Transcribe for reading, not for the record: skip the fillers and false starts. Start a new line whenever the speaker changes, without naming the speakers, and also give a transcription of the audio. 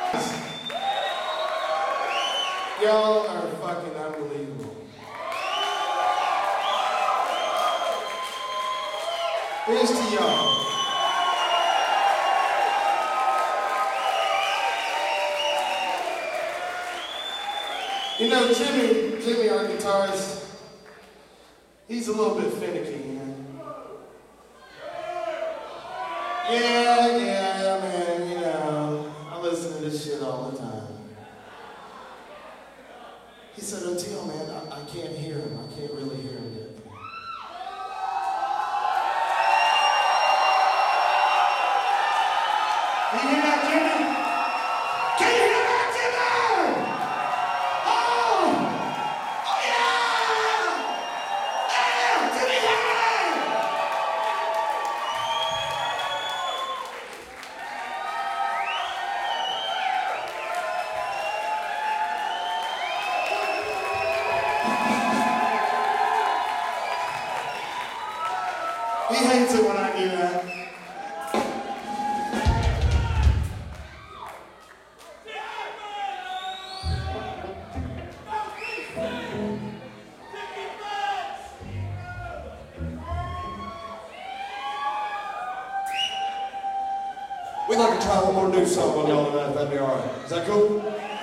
Y'all are fucking unbelievable. Here's to y'all. You know, Jimmy, our guitarist, he's a little bit finicky, you know. Yeah, man, you know, I listen to this shit all the time. He said, Oteil, man, I can't hear him. I can't really hear him yet. Can you hear that, Jimmy? Can you hear that, Jimmy? Oh yeah! Yeah, Jimmy, yeah! He hates it when I do that. We'd like to try one more new song on y'all tonight, if that'd be all right. Is that cool?